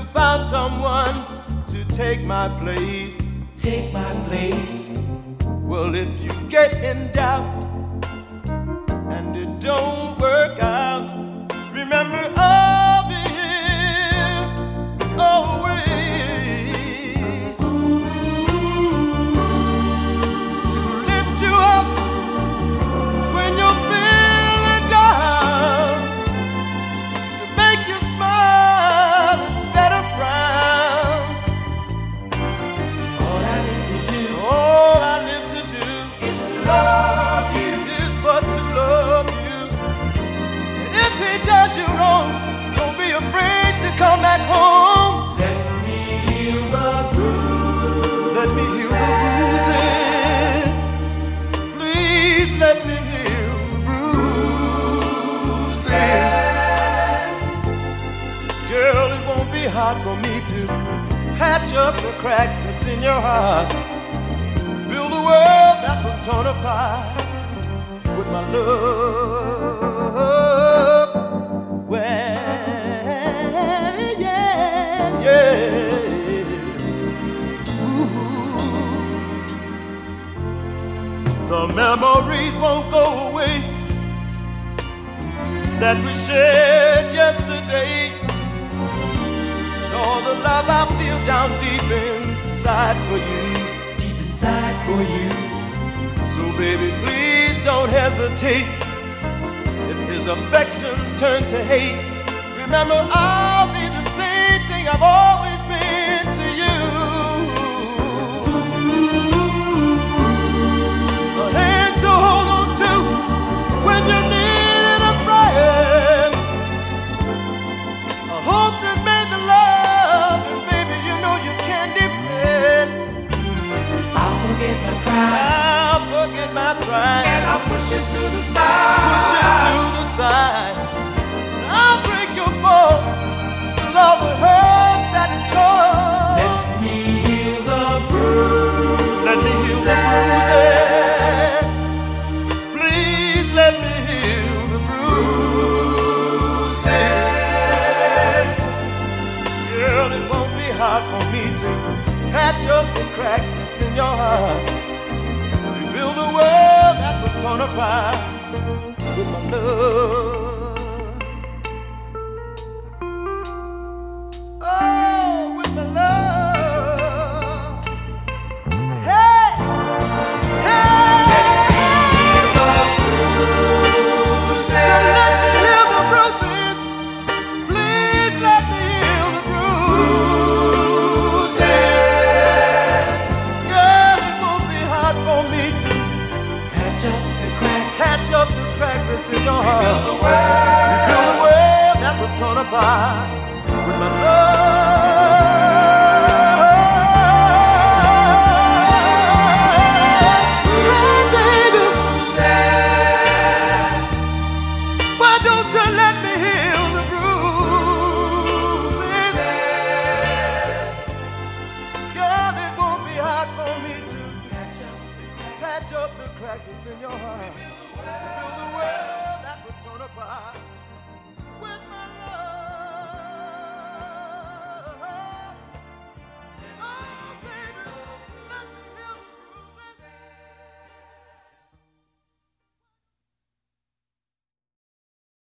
found someone to take my place. Take my place. Well, if you get in doubt and it don't work out, remember I'll be here always to lift you up when you're feeling down, to make you smile instead of frown. All I live to do is to love you. is but to love you. And if he does you wrong, don't be afraid to come back home. Let me heal the bruises. Let me heal the bruises. Please let me heal the bruises. Girl, it won't be hard for me to patch up the cracks that's in your heart. Build a world that was torn apart with my love. Well, yeah, yeah. Ooh. The memories won't go away that we shared yesterday, nor the love I feel down deep inside for you. Inside for you. So baby, please don't hesitate. If his affections turn to hate, remember I'll be the same thing I've always been to you. A hand to hold on to when you needed a friend. A hope that made the love, and baby, you know you can depend. I'll forget my pride. I'll forget my pride. And I'll push it to the side. Push it to the side. I'll break your bones till all the hurts that is caused. Let me heal the bruises. Let me heal the bruises. Please let me heal the bruises. Girl, it won't be hard for me to patch up the cracks that's in your heart. Rebuild the world that was torn apart with my love. Oh, with my love. Hey, hey. So let me heal the bruises. Please let me heal the bruises. Girl, it won't be hard for me to Patch up the cracks. patch up the cracks that's in your heart. Rebuild the world. Rebuild the world that was torn apart with my love. Hey, baby, why don't you let me heal the bruises? Girl, it won't be hard for me to patch up the cracks that's in your heart. Rebuild the world that was torn apart.